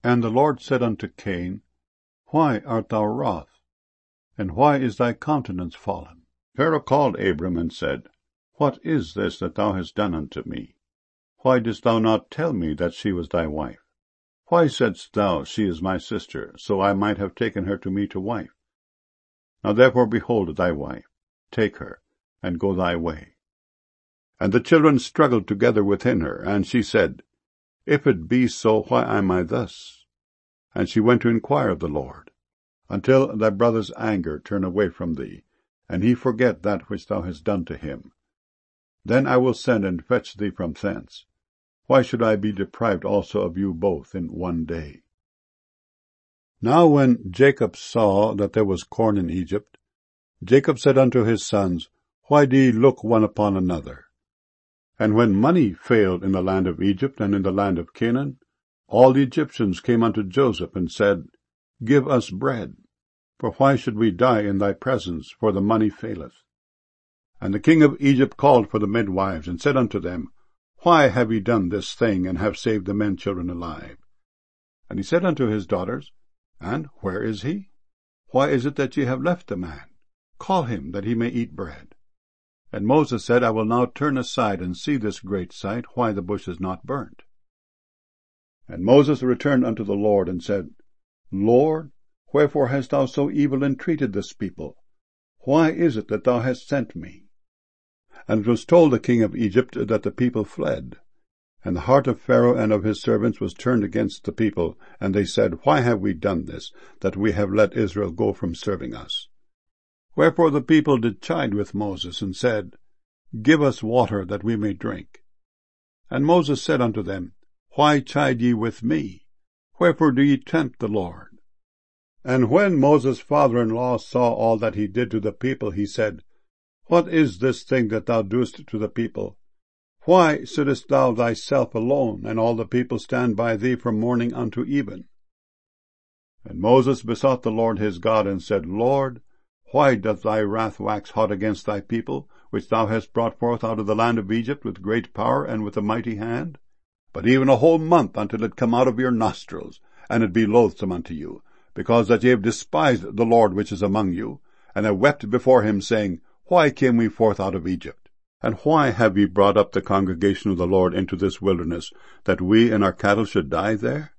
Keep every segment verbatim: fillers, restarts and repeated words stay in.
And the Lord said unto Cain, Why art thou wroth? And why is thy countenance fallen? Pharaoh called Abram, and said, What is this that thou hast done unto me? Why didst thou not tell me that she was thy wife? Why saidst thou, She is my sister, so I might have taken her to me to wife? Now therefore behold thy wife, take her, and go thy way. And the children struggled together within her, and she said, If it be so, why am I thus? And she went to inquire of the Lord, until thy brother's anger turn away from thee, and he forget that which thou hast done to him. Then I will send and fetch thee from thence. Why should I be deprived also of you both in one day? Now when Jacob saw that there was corn in Egypt, Jacob said unto his sons, Why do ye look one upon another? And when money failed in the land of Egypt and in the land of Canaan, all the Egyptians came unto Joseph and said, Give us bread, for why should we die in thy presence, for the money faileth? And the king of Egypt called for the midwives, and said unto them, Why have ye done this thing, and have saved the men children alive? And he said unto his daughters, And where is he? Why is it that ye have left the man? Call him, that he may eat bread. And Moses said, I will now turn aside and see this great sight, why the bush is not burnt. And Moses returned unto the Lord, and said, Lord, wherefore hast thou so evil entreated this people? Why is it that thou hast sent me? And it was told the king of Egypt that the people fled. And the heart of Pharaoh and of his servants was turned against the people, and they said, Why have we done this, that we have let Israel go from serving us? Wherefore the people did chide with Moses, and said, Give us water, that we may drink. And Moses said unto them, Why chide ye with me? Wherefore do ye tempt the Lord? And when Moses' father-in-law saw all that he did to the people, he said, What is this thing that thou doest to the people? Why sittest thou thyself alone, and all the people stand by thee from morning unto even? And Moses besought the Lord his God, and said, Lord, why doth thy wrath wax hot against thy people, which thou hast brought forth out of the land of Egypt with great power and with a mighty hand? But even a whole month until it come out of your nostrils, and it be loathsome unto you, because that ye have despised the Lord which is among you, and have wept before him, saying, Why came we forth out of Egypt? And why have ye brought up the congregation of the Lord into this wilderness, that we and our cattle should die there?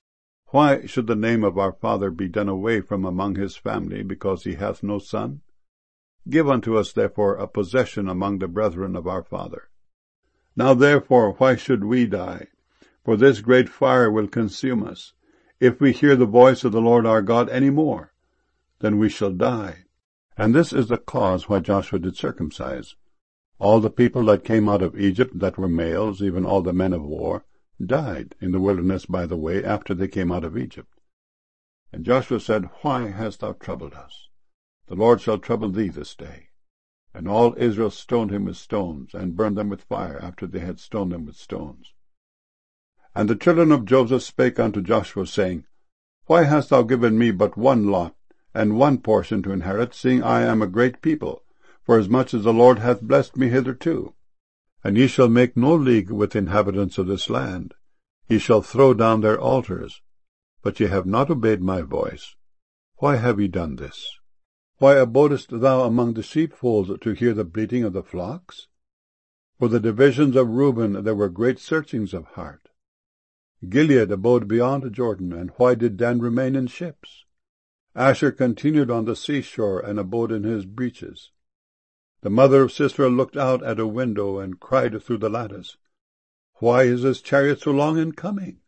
Why should the name of our father be done away from among his family, because he hath no son? Give unto us therefore a possession among the brethren of our father. Now therefore why should we die? For this great fire will consume us. If we hear the voice of the Lord our God any more, then we shall die. And this is the cause why Joshua did circumcise. All the people that came out of Egypt that were males, even all the men of war, died in the wilderness by the way after they came out of Egypt. And Joshua said, Why hast thou troubled us? The Lord shall trouble thee this day. And all Israel stoned him with stones, and burned them with fire after they had stoned them with stones. And the children of Joseph spake unto Joshua, saying, Why hast thou given me but one lot, and one portion to inherit, seeing I am a great people, for as much as the Lord hath blessed me hitherto? And ye shall make no league with the inhabitants of this land. Ye shall throw down their altars. But ye have not obeyed my voice. Why have ye done this? Why abodest thou among the sheepfolds to hear the bleating of the flocks? For the divisions of Reuben there were great searchings of heart. Gilead abode beyond Jordan, and why did Dan remain in ships? Asher continued on the seashore, and abode in his breaches. The mother of Sisera looked out at a window, and cried through the lattice, Why is his chariot so long in coming?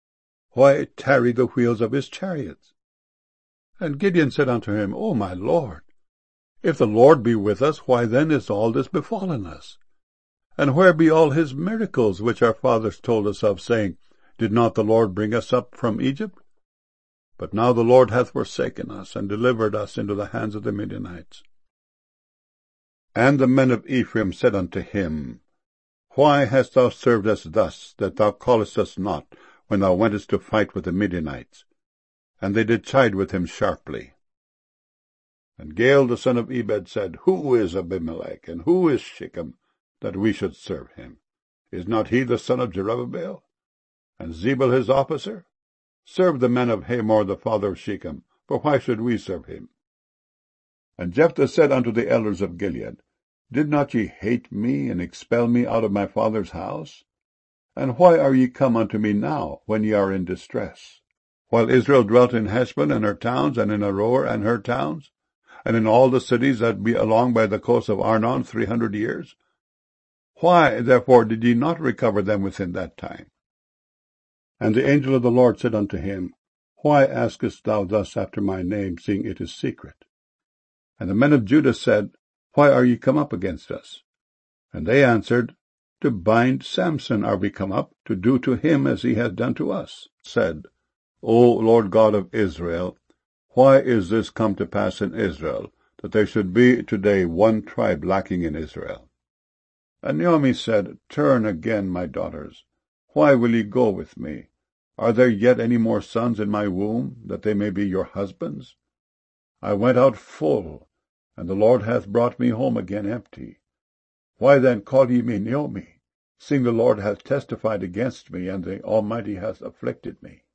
Why tarry the wheels of his chariots? And Gideon said unto him, O my Lord, if the Lord be with us, why then is all this befallen us? And where be all his miracles which our fathers told us of, saying, Did not the Lord bring us up from Egypt? But now the Lord hath forsaken us, and delivered us into the hands of the Midianites. And the men of Ephraim said unto him, Why hast thou served us thus, that thou callest us not, when thou wentest to fight with the Midianites? And they did chide with him sharply. And Gaal the son of Ebed said, Who is Abimelech, and who is Shechem, that we should serve him? Is not he the son of Jerubbaal? And Zebul his officer? Serve the men of Hamor the father of Shechem, for why should we serve him? And Jephthah said unto the elders of Gilead, Did not ye hate me, and expel me out of my father's house? And why are ye come unto me now, when ye are in distress? While Israel dwelt in Heshbon and her towns, and in Aroer and her towns, and in all the cities that be along by the coast of Arnon three hundred years? Why, therefore, did ye not recover them within that time? And the angel of the Lord said unto him, Why askest thou thus after my name, seeing it is secret? And the men of Judah said, Why are ye come up against us? And they answered, To bind Samson are we come up, to do to him as he hath done to us. Said, O Lord God of Israel, why is this come to pass in Israel, that there should be today one tribe lacking in Israel? And Naomi said, Turn again, my daughters. Why will ye go with me? Are there yet any more sons in my womb, that they may be your husbands? I went out full, and the Lord hath brought me home again empty. Why then call ye me Naomi, seeing the Lord hath testified against me, and the Almighty hath afflicted me?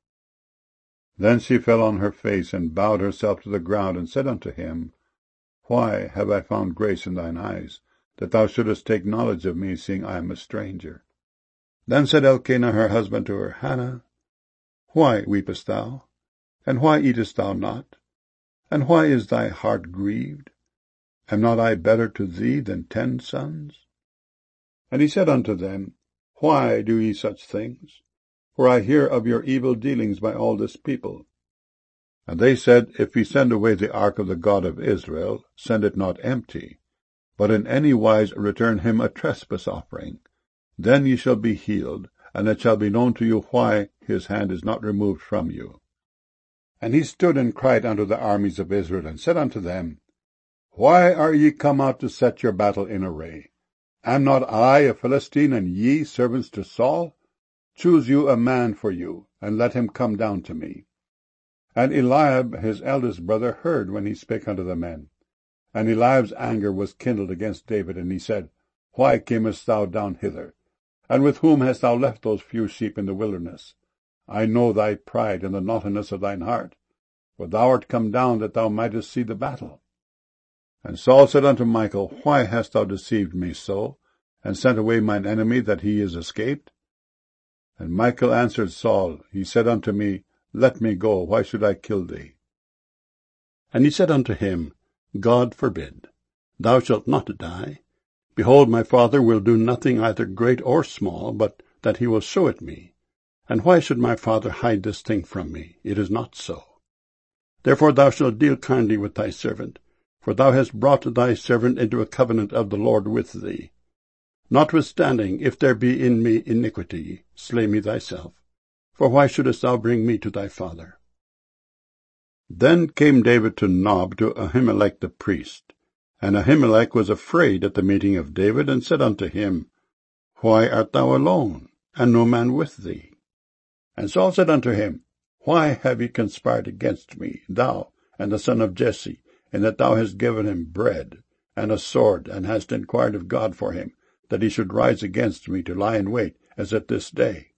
Then she fell on her face, and bowed herself to the ground, and said unto him, Why have I found grace in thine eyes, that thou shouldest take knowledge of me, seeing I am a stranger? Then said Elkanah her husband to her, Hannah, why weepest thou? And why eatest thou not? And why is thy heart grieved? Am not I better to thee than ten sons? And he said unto them, Why do ye such things? For I hear of your evil dealings by all this people. And they said, If we send away the ark of the God of Israel, send it not empty, but in any wise return him a trespass offering. Then ye shall be healed, and it shall be known to you why his hand is not removed from you. And he stood and cried unto the armies of Israel, and said unto them, Why are ye come out to set your battle in array? Am not I a Philistine, and ye servants to Saul? Choose you a man for you, and let him come down to me. And Eliab his eldest brother heard when he spake unto the men. And Eliab's anger was kindled against David, and he said, Why camest thou down hither? And with whom hast thou left those few sheep in the wilderness? I know thy pride and the naughtiness of thine heart, for thou art come down that thou mightest see the battle. And Saul said unto Michal, Why hast thou deceived me so, and sent away mine enemy, that he is escaped? And Michal answered Saul, He said unto me, Let me go, why should I kill thee? And he said unto him, God forbid. Thou shalt not die. Behold, my father will do nothing either great or small, but that he will show it me. And why should my father hide this thing from me? It is not so. Therefore thou shalt deal kindly with thy servant, for thou hast brought thy servant into a covenant of the Lord with thee. Notwithstanding, if there be in me iniquity, slay me thyself. For why shouldest thou bring me to thy father? Then came David to Nob to Ahimelech the priest. And Ahimelech was afraid at the meeting of David, and said unto him, Why art thou alone, and no man with thee? And Saul said unto him, Why have ye conspired against me, thou and the son of Jesse, in that thou hast given him bread and a sword, and hast inquired of God for him, that he should rise against me to lie in wait, as at this day?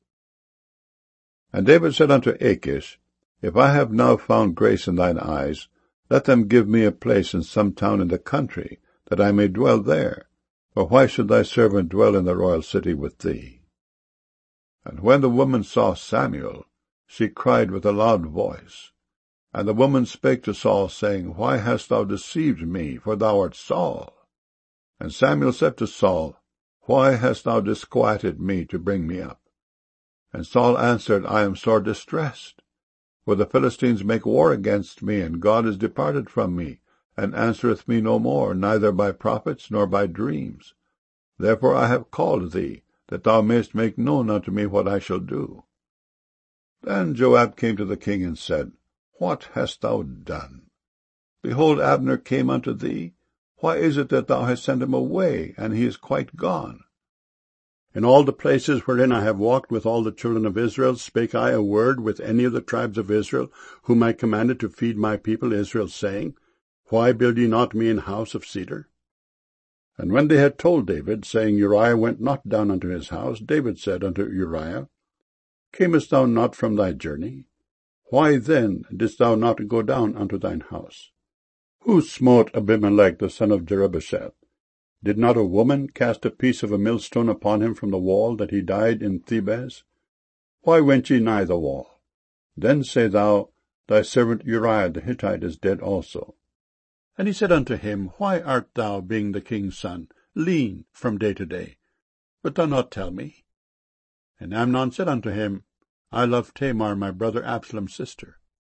And David said unto Achish, If I have now found grace in thine eyes, let them give me a place in some town in the country, that I may dwell there. For why should thy servant dwell in the royal city with thee? And when the woman saw Samuel, she cried with a loud voice. And the woman spake to Saul, saying, Why hast thou deceived me? For thou art Saul. And Samuel said to Saul, Why hast thou disquieted me to bring me up? And Saul answered, I am sore distressed. For the Philistines make war against me, and God is departed from me, and answereth me no more, neither by prophets nor by dreams. Therefore I have called thee, that thou mayest make known unto me what I shall do. Then Joab came to the king and said, What hast thou done? Behold, Abner came unto thee. Why is it that thou hast sent him away, and he is quite gone? In all the places wherein I have walked with all the children of Israel, spake I a word with any of the tribes of Israel, whom I commanded to feed my people Israel, saying, Why build ye not me an house of cedar? And when they had told David, saying, Uriah went not down unto his house, David said unto Uriah, Camest thou not from thy journey? Why then didst thou not go down unto thine house? Who smote Abimelech the son of Jerubbesheth? Did not a woman cast a piece of a millstone upon him from the wall, that he died in Thebez? Why went ye nigh the wall? Then say thou, Thy servant Uriah the Hittite is dead also. And he said unto him, Why art thou, being the king's son, lean from day to day? Wilt thou not tell me? And Amnon said unto him, I love Tamar my brother Absalom's sister.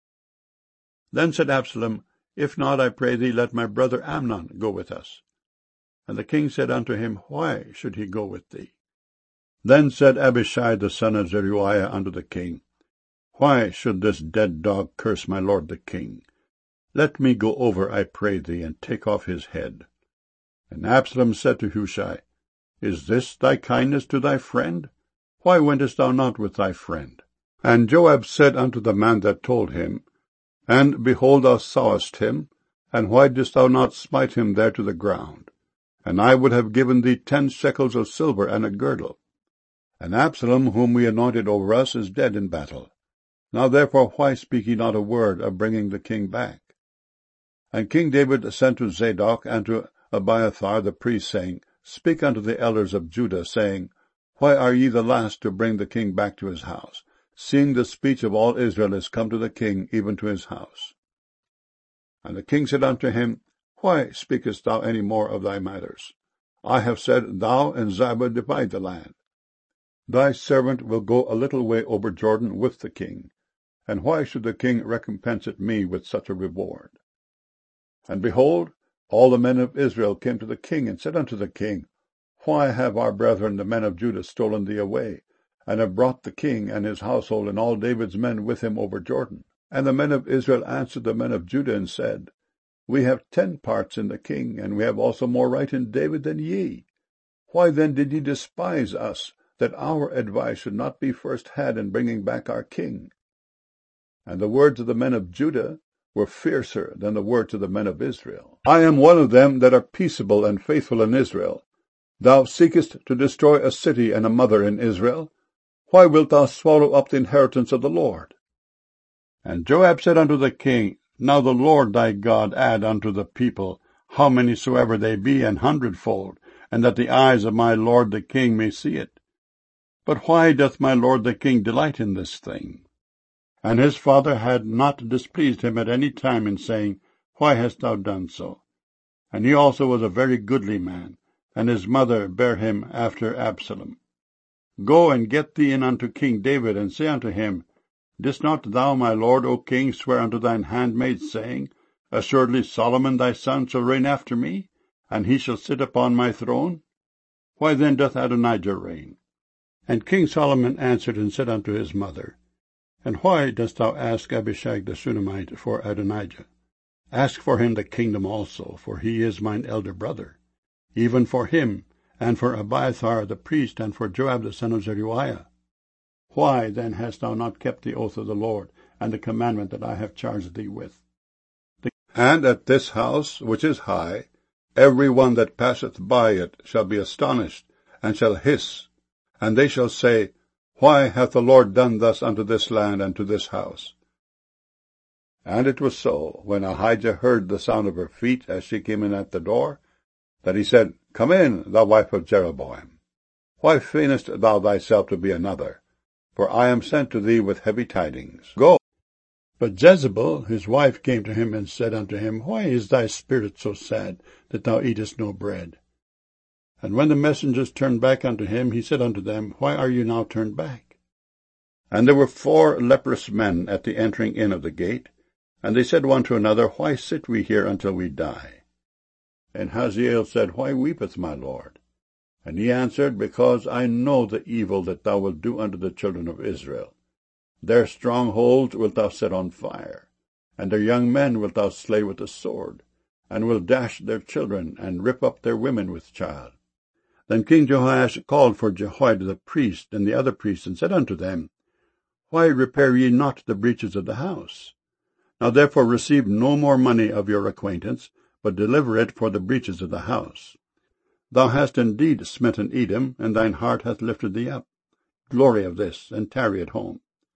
Then said Absalom, If not, I pray thee, let my brother Amnon go with us. And the king said unto him, Why should he go with thee? Then said Abishai the son of Zeruiah unto the king, Why should this dead dog curse my lord the king? Let me go over, I pray thee, and take off his head. And Absalom said to Hushai, Is this thy kindness to thy friend? Why wentest thou not with thy friend? And Joab said unto the man that told him, And, behold, thou sawest him, and why didst thou not smite him there to the ground? And I would have given thee ten shekels of silver and a girdle. And Absalom, whom we anointed over us, is dead in battle. Now therefore why speak ye not a word of bringing the king back? And King David sent to Zadok and to Abiathar the priest, saying, Speak unto the elders of Judah, saying, Why are ye the last to bring the king back to his house, seeing the speech of all Israel is come to the king, even to his house? And the king said unto him, Why speakest thou any more of thy matters? I have said, Thou and Ziba divide the land. Thy servant will go a little way over Jordan with the king, and why should the king recompense it me with such a reward? And behold, all the men of Israel came to the king, and said unto the king, Why have our brethren the men of Judah stolen thee away, and have brought the king and his household and all David's men with him over Jordan? And the men of Israel answered the men of Judah, and said, We have ten parts in the king, and we have also more right in David than ye. Why then did ye despise us, that our advice should not be first had in bringing back our king? And the words of the men of Judah were fiercer than the words of the men of Israel. I am one of them that are peaceable and faithful in Israel. Thou seekest to destroy a city and a mother in Israel. Why wilt thou swallow up the inheritance of the Lord? And Joab said unto the king, Now the Lord thy God add unto the people, how many soever they be, an hundredfold, and that the eyes of my lord the king may see it. But why doth my lord the king delight in this thing? And his father had not displeased him at any time in saying, Why hast thou done so? And he also was a very goodly man, and his mother bare him after Absalom. Go and get thee in unto King David, and say unto him, Didst not thou, my lord, O king, swear unto thine handmaid, saying, Assuredly Solomon thy son shall reign after me, and he shall sit upon my throne? Why then doth Adonijah reign? And King Solomon answered and said unto his mother, And why dost thou ask Abishag the Shunammite for Adonijah? Ask for him the kingdom also, for he is mine elder brother, even for him, and for Abiathar the priest, and for Joab the son of Zeruiah. Why then hast thou not kept the oath of the Lord, and the commandment that I have charged thee with? And at this house, which is high, every one that passeth by it shall be astonished, and shall hiss, and they shall say, Why hath the Lord done thus unto this land and to this house? And it was so, when Ahijah heard the sound of her feet as she came in at the door, that he said, Come in, thou wife of Jeroboam. Why feignest thou thyself to be another? For I am sent to thee with heavy tidings. Go. But Jezebel his wife came to him and said unto him, Why is thy spirit so sad, that thou eatest no bread? And when the messengers turned back unto him, he said unto them, Why are you now turned back? And there were four leprous men at the entering in of the gate, and they said one to another, Why sit we here until we die? And Hazael said, Why weepeth my lord? And he answered, Because I know the evil that thou wilt do unto the children of Israel. Their strongholds wilt thou set on fire, and their young men wilt thou slay with the sword, and wilt dash their children, and rip up their women with child. Then King Jehoash called for Jehoiada the priest and the other priests, and said unto them, Why repair ye not the breaches of the house? Now therefore receive no more money of your acquaintance, but deliver it for the breaches of the house. Thou hast indeed smitten Edom, and thine heart hath lifted thee up. Glory of this, and tarry at home.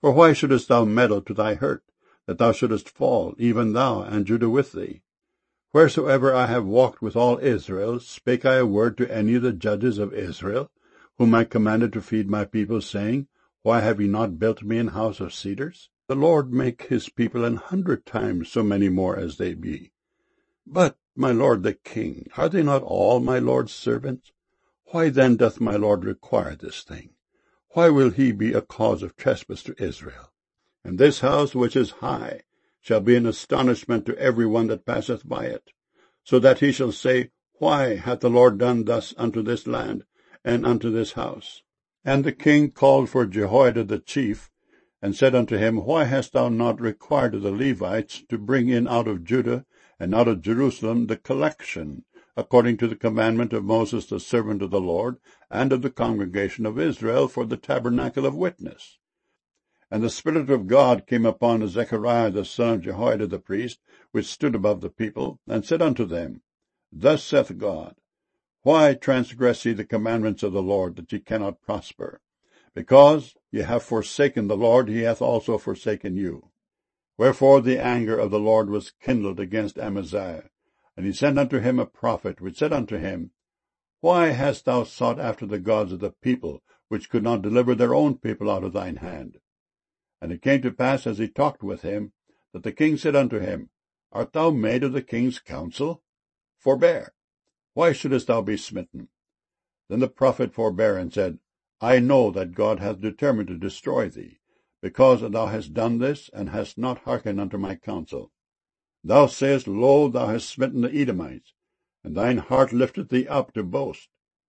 For why shouldest thou meddle to thy hurt, that thou shouldest fall, even thou, and Judah with thee? Wheresoever I have walked with all Israel, spake I a word to any of the judges of Israel, whom I commanded to feed my people, saying, Why have ye not built me an house of cedars? The Lord make his people an hundred times so many more as they be. But, my lord the king, are they not all my lord's servants? Why then doth my lord require this thing? Why will he be a cause of trespass to Israel? And this house which is high shall be an astonishment to every one that passeth by it, so that he shall say, Why hath the Lord done thus unto this land, and unto this house? And the king called for Jehoiada the chief, and said unto him, Why hast thou not required of the Levites to bring in out of Judah and out of Jerusalem the collection, according to the commandment of Moses the servant of the Lord, and of the congregation of Israel, for the tabernacle of witness? And the Spirit of God came upon Zechariah the son of Jehoiada the priest, which stood above the people, and said unto them, Thus saith God, Why transgress ye the commandments of the Lord, that ye cannot prosper? Because ye have forsaken the Lord, he hath also forsaken you. Wherefore the anger of the Lord was kindled against Amaziah, and he sent unto him a prophet, which said unto him, Why hast thou sought after the gods of the people, which could not deliver their own people out of thine hand? And it came to pass, as he talked with him, that the king said unto him, Art thou made of the king's counsel? Forbear. Why shouldest thou be smitten? Then the prophet forbare, and said, I know that God hath determined to destroy thee, because thou hast done this, and hast not hearkened unto my counsel. Thou sayest, Lo, thou hast smitten the Edomites, and thine heart lifteth thee up to boast.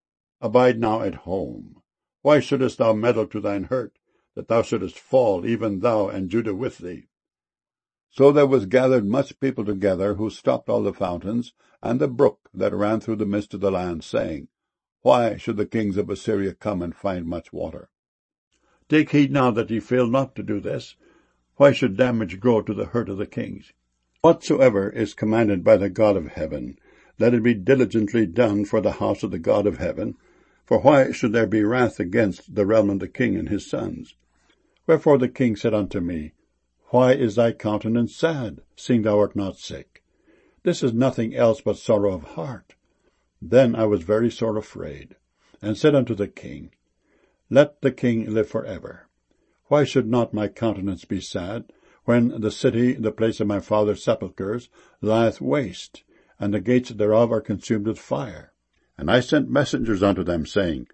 Abide now at home. Why shouldest thou meddle to thine hurt, that thou shouldest fall, even thou, and Judah with thee? So there was gathered much people together, who stopped all the fountains, and the brook that ran through the midst of the land, saying, Why should the kings of Assyria come and find much water? Take heed now that ye fail not to do this. Why should damage grow to the hurt of the kings? Whatsoever is commanded by the God of heaven, let it be diligently done for the house of the God of heaven. For why should there be wrath against the realm of the king and his sons? Wherefore the king said unto me, Why is thy countenance sad, seeing thou art not sick? This is nothing else but sorrow of heart. Then I was very sore afraid, and said unto the king, Let the king live for ever. Why should not my countenance be sad, when the city, the place of my father's sepulchres, lieth waste, and the gates thereof are consumed with fire? And I sent messengers unto them, saying,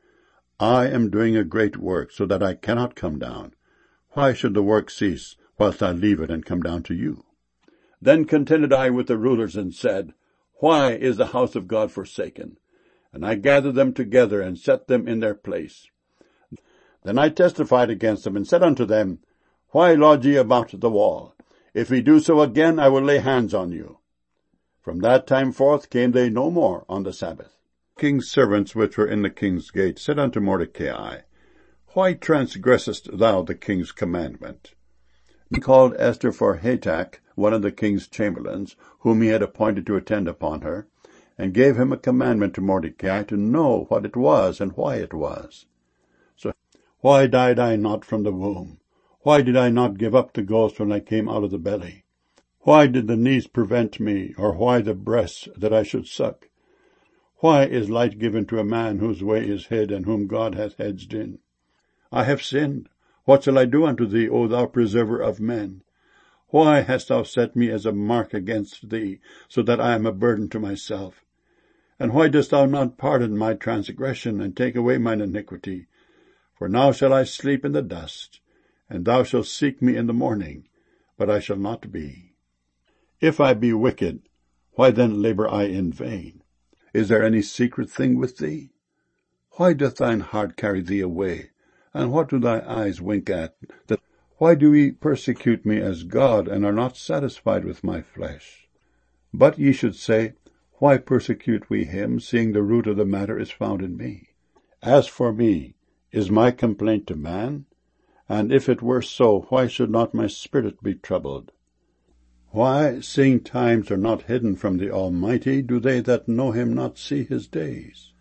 I am doing a great work, so that I cannot come down. Why should the work cease, whilst I leave it and come down to you? Then contended I with the rulers, and said, Why is the house of God forsaken? And I gathered them together, and set them in their place. Then I testified against them, and said unto them, Why lodge ye about the wall? If ye do so again, I will lay hands on you. From that time forth came they no more on the Sabbath. The king's servants which were in the king's gate said unto Mordecai, Why transgressest thou the king's commandment? He called Esther for Hatach, one of the king's chamberlains, whom he had appointed to attend upon her, and gave him a commandment to Mordecai to know what it was and why it was. So, why died I not from the womb? Why did I not give up the ghost when I came out of the belly? Why did the knees prevent me, or why the breasts that I should suck? Why is light given to a man whose way is hid, and whom God hath hedged in? I have sinned. What shall I do unto thee, O thou preserver of men? Why hast thou set me as a mark against thee, so that I am a burden to myself? And why dost thou not pardon my transgression, and take away mine iniquity? For now shall I sleep in the dust, and thou shalt seek me in the morning, but I shall not be. If I be wicked, why then labor I in vain? Is there any secret thing with thee? Why doth thine heart carry thee away? And what do thy eyes wink at? That why do ye persecute me as God, and are not satisfied with my flesh? But ye should say, Why persecute we him, seeing the root of the matter is found in me? As for me, is my complaint to man? And if it were so, why should not my spirit be troubled? Why, seeing times are not hidden from the Almighty, do they that know him not see his days?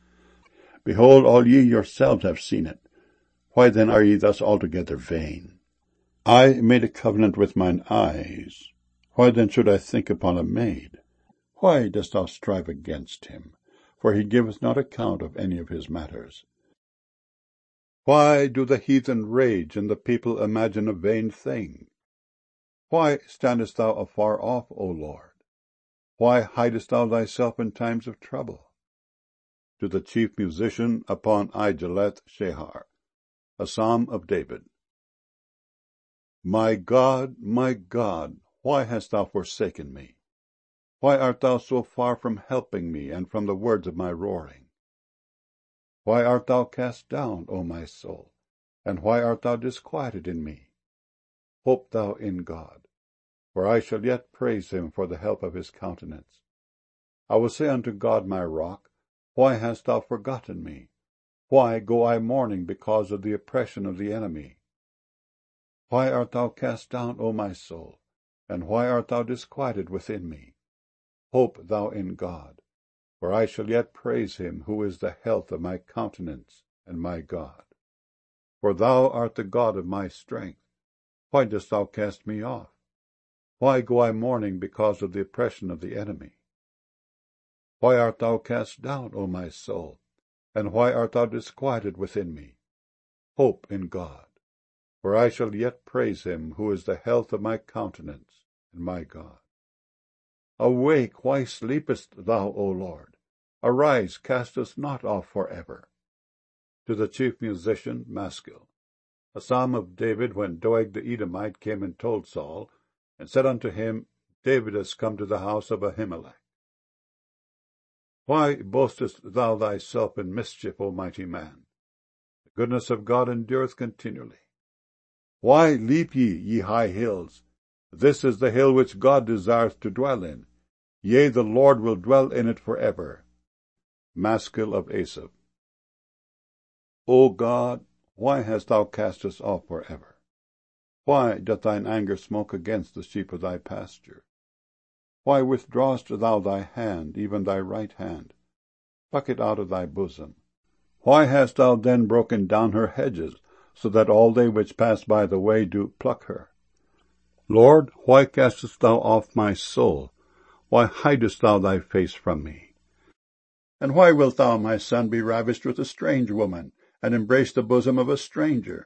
Behold, all ye yourselves have seen it. Why then are ye thus altogether vain? I made a covenant with mine eyes. Why then should I think upon a maid? Why dost thou strive against him? For he giveth not account of any of his matters. Why do the heathen rage, and the people imagine a vain thing? Why standest thou afar off, O Lord? Why hidest thou thyself in times of trouble? To the chief musician upon Igeleth Shehar, a psalm of David. My God, my God, why hast thou forsaken me? Why art thou so far from helping me, and from the words of my roaring? Why art thou cast down, O my soul, and why art thou disquieted in me? Hope thou in God, for I shall yet praise him for the help of his countenance. I will say unto God my rock, why hast thou forgotten me? Why go I mourning because of the oppression of the enemy? Why art thou cast down, O my soul, and why art thou disquieted within me? Hope thou in God, for I shall yet praise him, who is the health of my countenance and my God. For thou art the God of my strength. Why dost thou cast me off? Why go I mourning because of the oppression of the enemy? Why art thou cast down, O my soul, and why art thou disquieted within me? Hope in God, for I shall yet praise him, who is the health of my countenance and my God. Awake, why sleepest thou, O Lord? Arise, cast us not off for ever. To the chief musician Maskil, a psalm of David, when Doeg the Edomite came and told Saul, and said unto him, David is come to the house of Ahimelech. Why boastest thou thyself in mischief, O mighty man? The goodness of God endureth continually. Why leap ye, ye high hills? This is the hill which God desireth to dwell in. Yea, the Lord will dwell in it for ever. Maskil of Asaph. O God, why hast thou cast us off for ever? Why doth thine anger smoke against the sheep of thy pasture? Why withdrawest thou thy hand, even thy right hand? Pluck it out of thy bosom. Why hast thou then broken down her hedges, so that all they which pass by the way do pluck her? Lord, why castest thou off my soul? Why hidest thou thy face from me? And why wilt thou, my son, be ravished with a strange woman, and embrace the bosom of a stranger?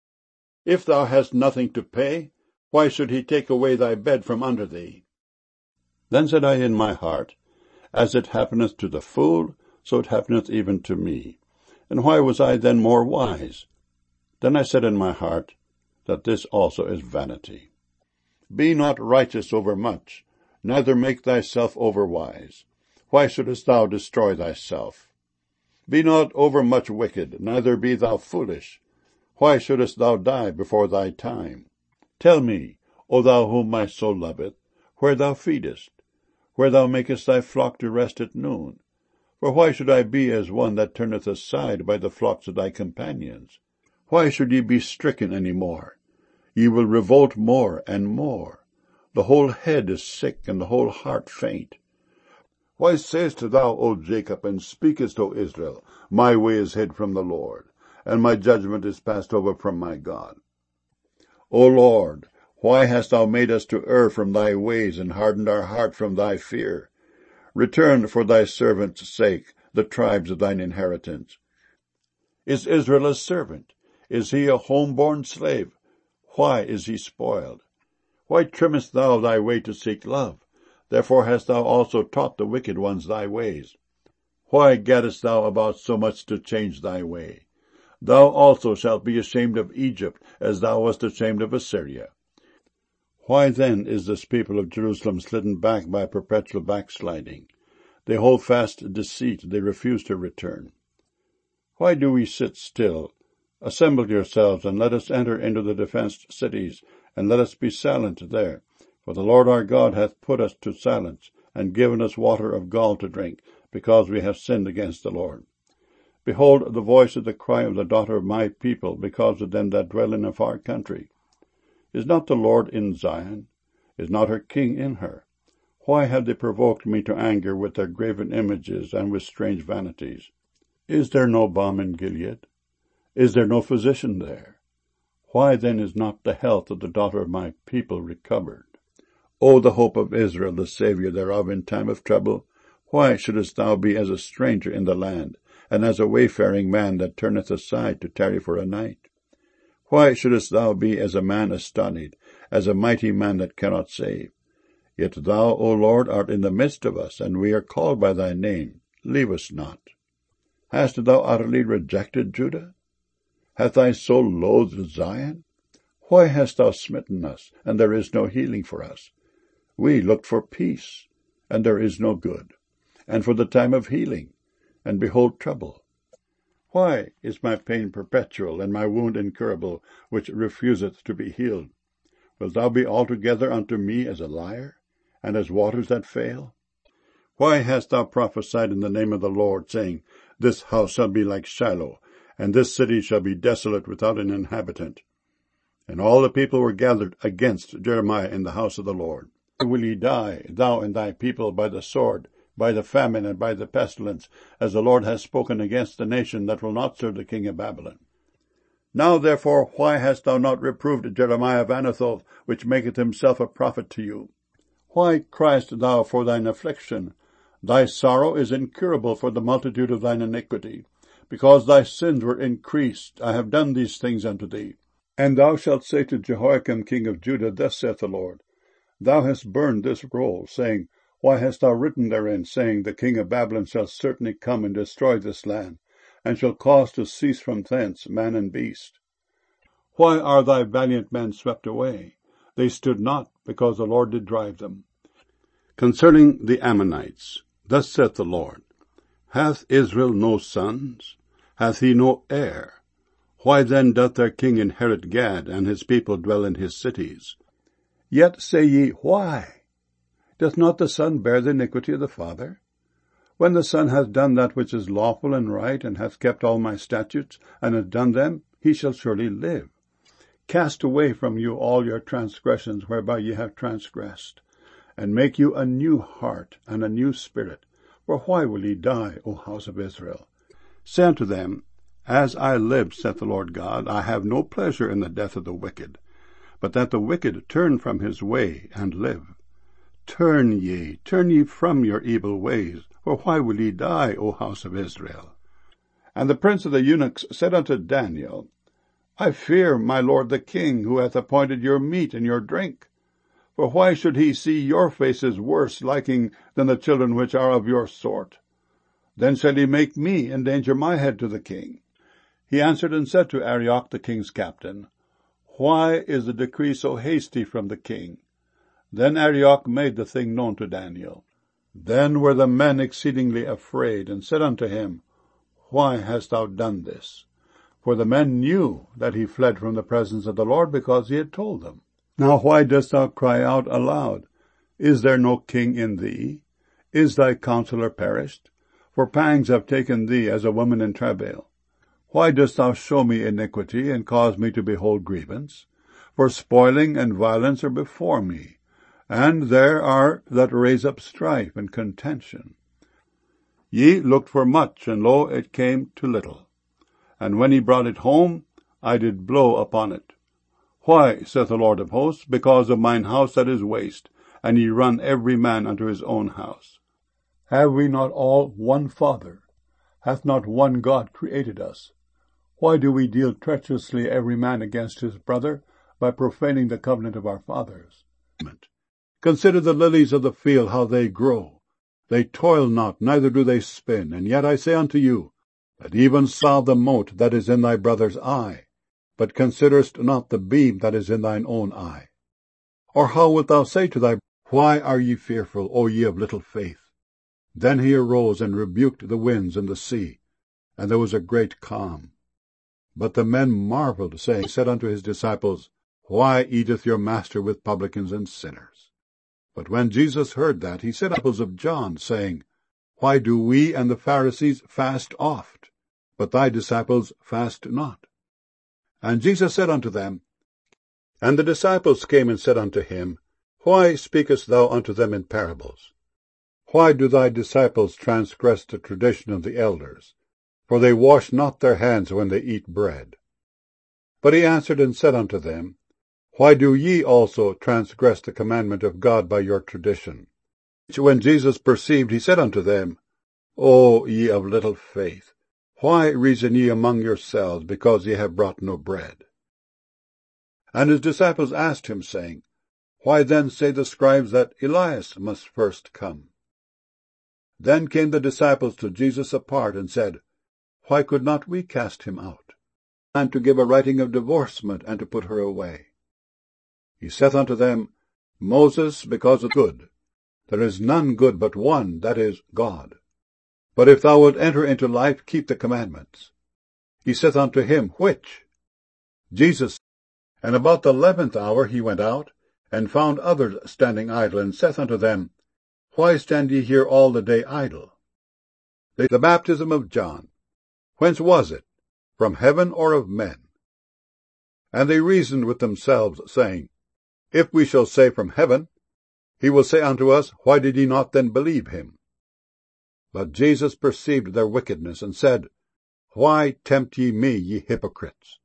If thou hast nothing to pay, why should he take away thy bed from under thee? Then said I in my heart, As it happeneth to the fool, so it happeneth even to me. And why was I then more wise? Then I said in my heart, That this also is vanity. Be not righteous overmuch, neither make thyself overwise. Why shouldest thou destroy thyself? Be not overmuch wicked, neither be thou foolish. Why shouldest thou die before thy time? Tell me, O thou whom my soul loveth, where thou feedest, where thou makest thy flock to rest at noon. For why should I be as one that turneth aside by the flocks of thy companions? Why should ye be stricken any more? Ye will revolt more and more. The whole head is sick, and the whole heart faint. Why sayest thou, O Jacob, and speakest, O Israel, My way is hid from the Lord, and my judgment is passed over from my God? O Lord, why hast thou made us to err from thy ways, and hardened our heart from thy fear? Return for thy servant's sake the tribes of thine inheritance. Is Israel a servant? Is he a home-born slave? Why is he spoiled? Why trimmest thou thy way to seek love? Therefore hast thou also taught the wicked ones thy ways. Why gaddest thou about so much to change thy way? Thou also shalt be ashamed of Egypt, as thou wast ashamed of Assyria. Why then is this people of Jerusalem slidden back by perpetual backsliding? They hold fast deceit, they refuse to return. Why do we sit still? Assemble yourselves, and let us enter into the defenced cities, and let us be silent there. For the Lord our God hath put us to silence, and given us water of gall to drink, because we have sinned against the Lord. Behold the voice of the cry of the daughter of my people, because of them that dwell in a far country. Is not the Lord in Zion? Is not her king in her? Why have they provoked me to anger with their graven images and with strange vanities? Is there no balm in Gilead? Is there no physician there? Why then is not the health of the daughter of my people recovered? O the hope of Israel, the Saviour thereof in time of trouble, why shouldest thou be as a stranger in the land, and as a wayfaring man that turneth aside to tarry for a night? Why shouldest thou be as a man astonied, as a mighty man that cannot save? Yet thou, O Lord, art in the midst of us, and we are called by thy name. Leave us not. Hast thou utterly rejected Judah? Hath thy soul loathed Zion? Why hast thou smitten us, and there is no healing for us? We looked for peace, and there is no good, and for the time of healing, and behold trouble. Why is my pain perpetual, and my wound incurable, which refuseth to be healed? Wilt thou be altogether unto me as a liar, and as waters that fail? Why hast thou prophesied in the name of the Lord, saying, This house shall be like Shiloh, and this city shall be desolate without an inhabitant? And all the people were gathered against Jeremiah in the house of the Lord. Why will ye die, thou and thy people, by the sword, by the famine, and by the pestilence, as the Lord has spoken against the nation that will not serve the king of Babylon? Now therefore why hast thou not reproved Jeremiah of Anathoth, which maketh himself a prophet to you? Why criest thou for thine affliction? Thy sorrow is incurable for the multitude of thine iniquity. Because thy sins were increased, I have done these things unto thee. And thou shalt say to Jehoiakim king of Judah, Thus saith the Lord, Thou hast burned this roll, saying, Why hast thou written therein, saying, The king of Babylon shall certainly come and destroy this land, and shall cause to cease from thence man and beast? Why are thy valiant men swept away? They stood not, because the Lord did drive them. Concerning the Ammonites, thus saith the Lord, Hath Israel no sons? Hath he no heir? Why then doth their king inherit Gad, and his people dwell in his cities? Yet say ye, Why? Doth not the son bear the iniquity of the father? When the son hath done that which is lawful and right, and hath kept all my statutes, and hath done them, he shall surely live. Cast away from you all your transgressions whereby ye have transgressed, and make you a new heart and a new spirit. For why will ye die, O house of Israel? Say unto them, As I live, saith the Lord God, I have no pleasure in the death of the wicked, but that the wicked turn from his way and live. Turn ye, turn ye from your evil ways, for why will ye die, O house of Israel? And the prince of the eunuchs said unto Daniel, I fear my lord the king, who hath appointed your meat and your drink. For why should he see your faces worse liking than the children which are of your sort? Then shall he make me endanger my head to the king. He answered and said to Arioch the king's captain, Why is the decree so hasty from the king? Then Arioch made the thing known to Daniel. Then were the men exceedingly afraid, and said unto him, Why hast thou done this? For the men knew that he fled from the presence of the Lord, because he had told them. Now why dost thou cry out aloud? Is there no king in thee? Is thy counselor perished? For pangs have taken thee as a woman in travail. Why dost thou show me iniquity, and cause me to behold grievance? For spoiling and violence are before me, and there are that raise up strife and contention. Ye looked for much, and lo, it came to little. And when he brought it home, I did blow upon it. Why, saith the Lord of hosts? Because of mine house that is waste, and ye run every man unto his own house. Have we not all one Father? Hath not one God created us? Why do we deal treacherously every man against his brother, by profaning the covenant of our fathers? Consider the lilies of the field, how they grow. They toil not, neither do they spin. And yet I say unto you, that even so the mote that is in thy brother's eye, but considerest not the beam that is in thine own eye. Or how wilt thou say to thy, Why are ye fearful, O ye of little faith? Then he arose and rebuked the winds and the sea, and there was a great calm. But the men marveled, saying, said unto his disciples, Why eateth your master with publicans and sinners? But when Jesus heard that, he said unto the disciples of John, saying, Why do we and the Pharisees fast oft, but thy disciples fast not? And Jesus said unto them, And the disciples came and said unto him, Why speakest thou unto them in parables? Why do thy disciples transgress the tradition of the elders? For they wash not their hands when they eat bread. But he answered and said unto them, Why do ye also transgress the commandment of God by your tradition? When Jesus perceived, he said unto them, O ye of little faith, why reason ye among yourselves, because ye have brought no bread? And his disciples asked him, saying, Why then say the scribes that Elias must first come? Then came the disciples to Jesus apart, and said, Why could not we cast him out, and to give a writing of divorcement, and to put her away? He saith unto them, Moses, because of good. There is none good but one, that is, God. But if thou wilt enter into life, keep the commandments. He saith unto him, Which? Jesus. And about the eleventh hour he went out, and found others standing idle, and saith unto them, Why stand ye here all the day idle? The, the baptism of John, whence was it? From heaven or of men? And they reasoned with themselves, saying, If we shall say from heaven, he will say unto us, Why did ye not then believe him? But Jesus perceived their wickedness, and said, Why tempt ye me, ye hypocrites?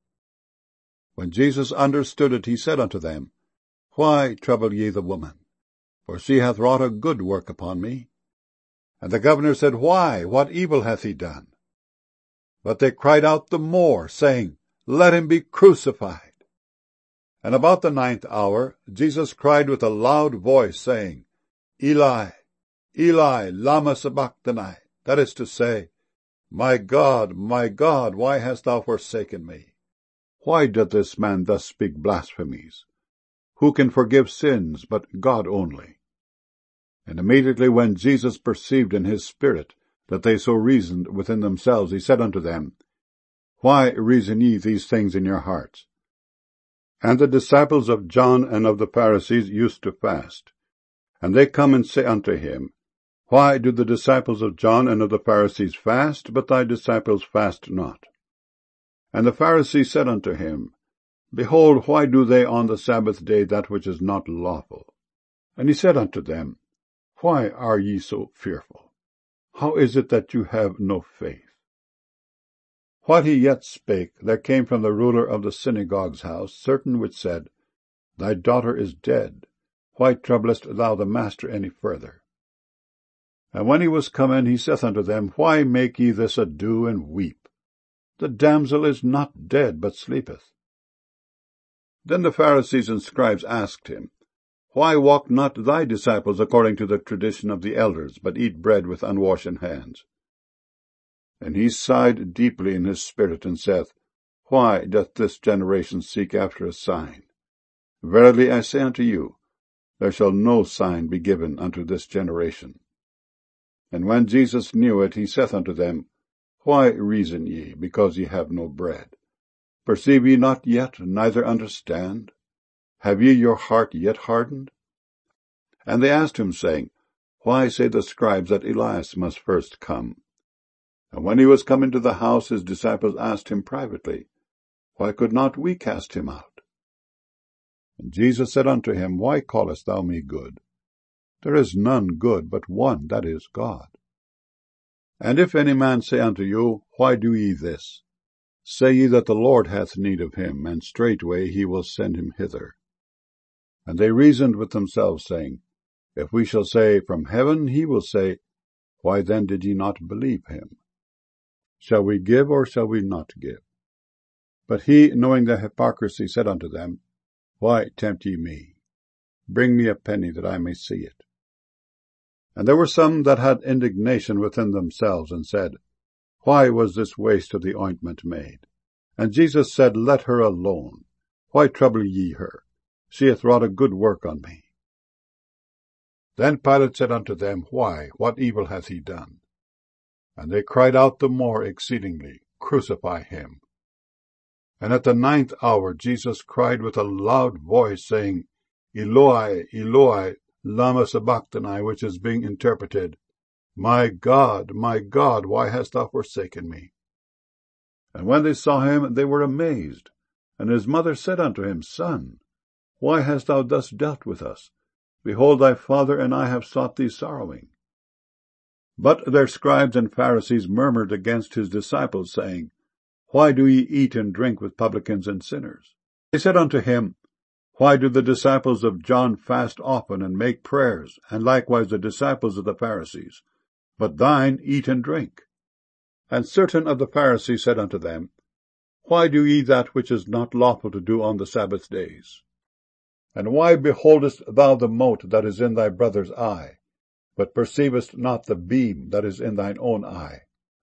When Jesus understood it, he said unto them, Why trouble ye the woman? For she hath wrought a good work upon me. And the governor said, Why? What evil hath he done? But they cried out the more, saying, Let him be crucified. And about the ninth hour Jesus cried with a loud voice, saying, Eli, Eli, lama sabachthani, that is to say, My God, my God, why hast thou forsaken me? Why doth this man thus speak blasphemies? Who can forgive sins but God only? And immediately when Jesus perceived in his spirit that they so reasoned within themselves, he said unto them, Why reason ye these things in your hearts? And the disciples of John and of the Pharisees used to fast. And they come and say unto him, Why do the disciples of John and of the Pharisees fast, but thy disciples fast not? And the Pharisees said unto him, Behold, why do they on the Sabbath day that which is not lawful? And he said unto them, Why are ye so fearful? How is it that you have no faith? While he yet spake, there came from the ruler of the synagogue's house certain which said, Thy daughter is dead. Why troublest thou the master any further? And when he was come in, he saith unto them, Why make ye this ado and weep? The damsel is not dead, but sleepeth. Then the Pharisees and scribes asked him, Why walk not thy disciples according to the tradition of the elders, but eat bread with unwashen hands? And he sighed deeply in his spirit, and saith, Why doth this generation seek after a sign? Verily I say unto you, there shall no sign be given unto this generation. And when Jesus knew it, he saith unto them, Why reason ye, because ye have no bread? Perceive ye not yet, neither understand? Have ye your heart yet hardened? And they asked him, saying, Why say the scribes that Elias must first come? And when he was come into the house, his disciples asked him privately, Why could not we cast him out? And Jesus said unto him, Why callest thou me good? There is none good but one, that is, God. And if any man say unto you, Why do ye this? Say ye that the Lord hath need of him, and straightway he will send him hither. And they reasoned with themselves, saying, If we shall say, From heaven, he will say, Why then did ye not believe him? Shall we give, or shall we not give? But he, knowing their hypocrisy, said unto them, Why tempt ye me? Bring me a penny, that I may see it. And there were some that had indignation within themselves, and said, Why was this waste of the ointment made? And Jesus said, Let her alone. Why trouble ye her? She hath wrought a good work on me. Then Pilate said unto them, Why, what evil hath he done? And they cried out the more exceedingly, Crucify him. And at the ninth hour Jesus cried with a loud voice, saying, Eloi, Eloi, lama sabachthani, which is being interpreted, My God, my God, why hast thou forsaken me? And when they saw him, they were amazed. And his mother said unto him, Son, why hast thou thus dealt with us? Behold, thy father and I have sought thee sorrowing. But their scribes and Pharisees murmured against his disciples, saying, Why do ye eat and drink with publicans and sinners? They said unto him, Why do the disciples of John fast often and make prayers, and likewise the disciples of the Pharisees? But thine eat and drink. And certain of the Pharisees said unto them, Why do ye that which is not lawful to do on the Sabbath days? And why beholdest thou the mote that is in thy brother's eye, but perceivest not the beam that is in thine own eye?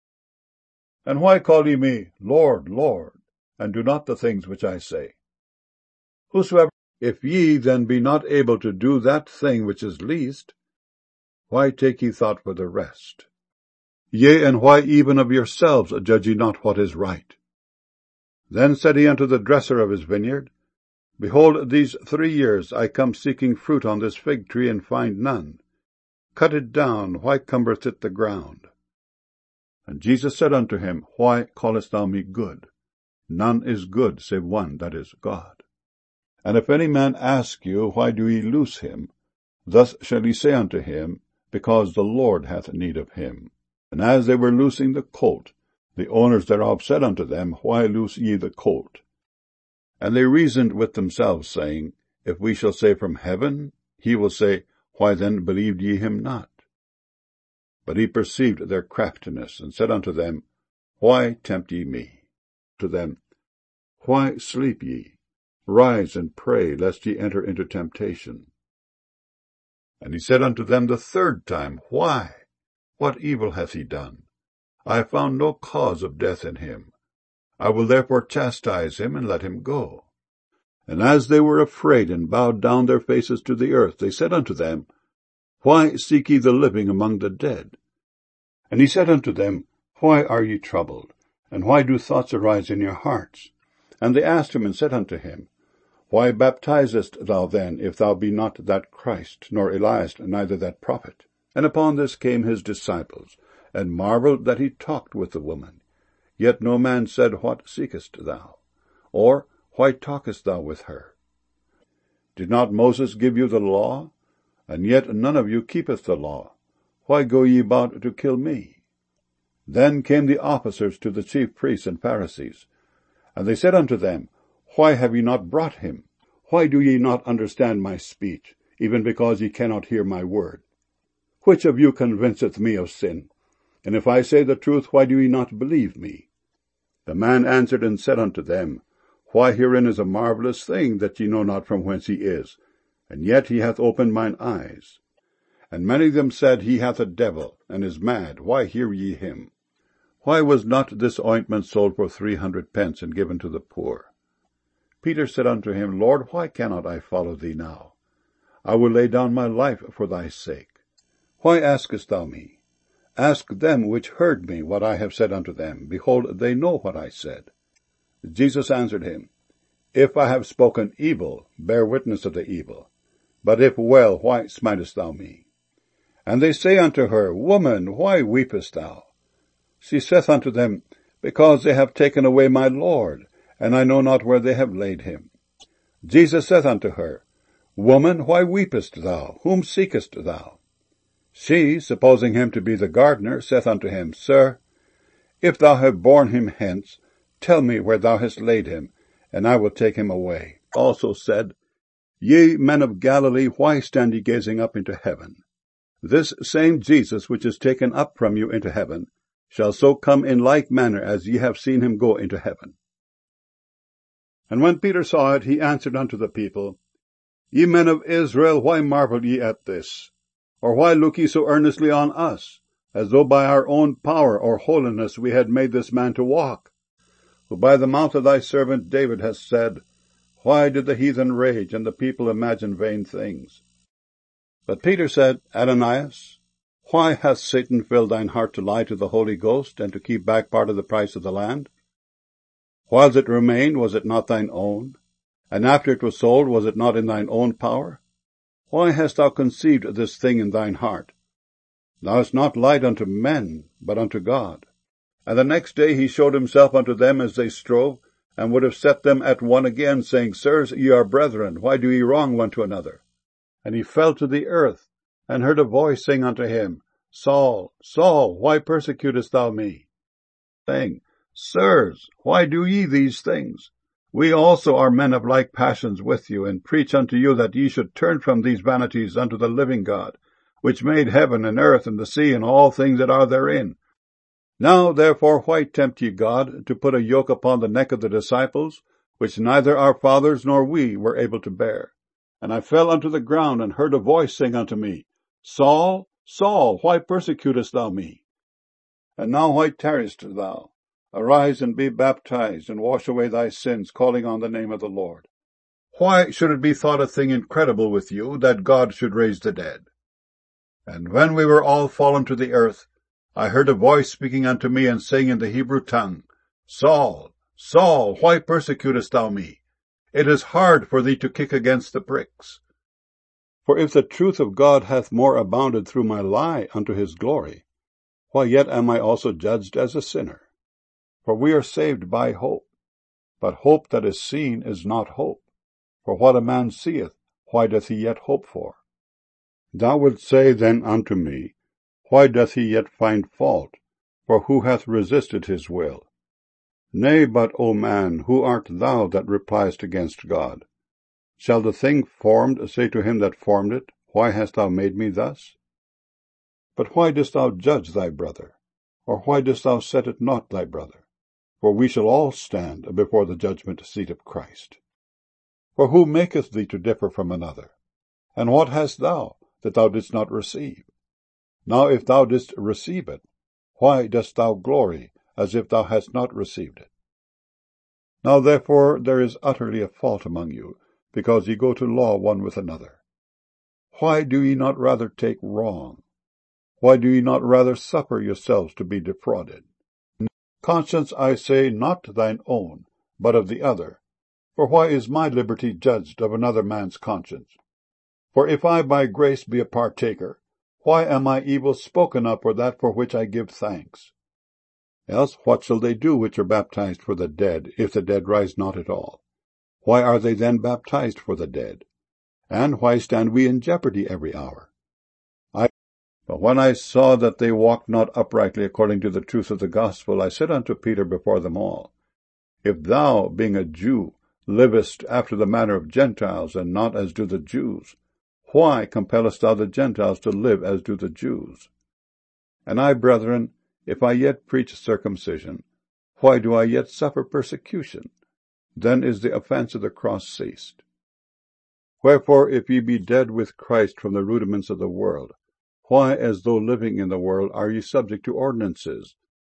And why call ye me, Lord, Lord, and do not the things which I say? Whosoever, if ye then be not able to do that thing which is least, why take ye thought for the rest? Yea, and why even of yourselves judge ye not what is right? Then said he unto the dresser of his vineyard, Behold, these three years I come seeking fruit on this fig tree, and find none. Cut it down, why cumbereth it the ground? And Jesus said unto him, Why callest thou me good? None is good, save one, that is, God. And if any man ask you, Why do ye loose him? Thus shall ye say unto him, Because the Lord hath need of him. And as they were loosing the colt, the owners thereof said unto them, Why loose ye the colt? And they reasoned with themselves, saying, If we shall say from heaven, he will say, Why then believed ye him not? But he perceived their craftiness, and said unto them, Why tempt ye me? To them, Why sleep ye? Rise and pray, lest ye enter into temptation. And he said unto them the third time, Why? What evil hath he done? I have found no cause of death in him. I will therefore chastise him, and let him go. And as they were afraid, and bowed down their faces to the earth, they said unto them, Why seek ye the living among the dead? And he said unto them, Why are ye troubled? And why do thoughts arise in your hearts? And they asked him, and said unto him, Why baptizest thou then, if thou be not that Christ, nor Elias, neither that prophet? And upon this came his disciples, and marveled that he talked with the woman. Yet no man said, What seekest thou? Or, Why talkest thou with her? Did not Moses give you the law? And yet none of you keepeth the law. Why go ye about to kill me? Then came the officers to the chief priests and Pharisees, and they said unto them, Why have ye not brought him? Why do ye not understand my speech, even because ye cannot hear my word? Which of you convinceth me of sin? And if I say the truth, why do ye not believe me? The man answered and said unto them, Why, herein is a marvellous thing, that ye know not from whence he is, and yet he hath opened mine eyes. And many of them said, He hath a devil, and is mad. Why hear ye him? Why was not this ointment sold for three hundred pence, and given to the poor? Peter said unto him, Lord, why cannot I follow thee now? I will lay down my life for thy sake. Why askest thou me? Ask them which heard me what I have said unto them. Behold, they know what I said. Jesus answered him, If I have spoken evil, bear witness of the evil. But if well, why smitest thou me? And they say unto her, Woman, why weepest thou? She saith unto them, Because they have taken away my Lord, and I know not where they have laid him. Jesus saith unto her, Woman, why weepest thou? Whom seekest thou? She, supposing him to be the gardener, saith unto him, Sir, if thou have borne him hence, tell me where thou hast laid him, and I will take him away. Also said, Ye men of Galilee, why stand ye gazing up into heaven? This same Jesus, which is taken up from you into heaven, shall so come in like manner as ye have seen him go into heaven. And when Peter saw it, he answered unto the people, Ye men of Israel, why marvel ye at this? Or why look ye so earnestly on us, as though by our own power or holiness we had made this man to walk? Who by the mouth of thy servant David has said, Why did the heathen rage, and the people imagine vain things? But Peter said, Ananias, why hath Satan filled thine heart to lie to the Holy Ghost, and to keep back part of the price of the land? Whiles it remained, was it not thine own? And after it was sold, was it not in thine own power? Why hast thou conceived this thing in thine heart? Thou hast not lied unto men, but unto God. And the next day he showed himself unto them as they strove, and would have set them at one again, saying, Sirs, ye are brethren, why do ye wrong one to another? And he fell to the earth, and heard a voice saying unto him, Saul, Saul, why persecutest thou me? Saying, Sirs, why do ye these things? We also are men of like passions with you, and preach unto you that ye should turn from these vanities unto the living God, which made heaven and earth and the sea and all things that are therein. Now therefore why tempt ye God to put a yoke upon the neck of the disciples, which neither our fathers nor we were able to bear? And I fell unto the ground, and heard a voice saying unto me, Saul, Saul, why persecutest thou me? And now why tarriest thou? Arise and be baptized, and wash away thy sins, calling on the name of the Lord. Why should it be thought a thing incredible with you, that God should raise the dead? And when we were all fallen to the earth, I heard a voice speaking unto me, and saying in the Hebrew tongue, Saul, Saul, why persecutest thou me? It is hard for thee to kick against the pricks. For if the truth of God hath more abounded through my lie unto his glory, why yet am I also judged as a sinner? For we are saved by hope. But hope that is seen is not hope. For what a man seeth, why doth he yet hope for? Thou wilt say then unto me, Why doth he yet find fault? For who hath resisted his will? Nay, but, O man, who art thou that repliest against God? Shall the thing formed say to him that formed it, Why hast thou made me thus? But why dost thou judge thy brother? Or why dost thou set at naught thy brother? For we shall all stand before the judgment seat of Christ. For who maketh thee to differ from another? And what hast thou, that thou didst not receive? Now if thou didst receive it, why dost thou glory, as if thou hadst not received it? Now therefore there is utterly a fault among you, because ye go to law one with another. Why do ye not rather take wrong? Why do ye not rather suffer yourselves to be defrauded? Conscience, I say, not thine own, but of the other. For why is my liberty judged of another man's conscience? For if I by grace be a partaker, why am I evil spoken of for that for which I give thanks? Else what shall they do which are baptized for the dead, if the dead rise not at all? Why are they then baptized for the dead? And why stand we in jeopardy every hour? I, but when I saw that they walked not uprightly according to the truth of the gospel, I said unto Peter before them all, If thou, being a Jew, livest after the manner of Gentiles, and not as do the Jews, why compellest thou the Gentiles to live as do the Jews? And I, brethren, if I yet preach circumcision, why do I yet suffer persecution? Then is the offense of the cross ceased. Wherefore, if ye be dead with Christ from the rudiments of the world, why, as though living in the world, are ye subject to ordinances,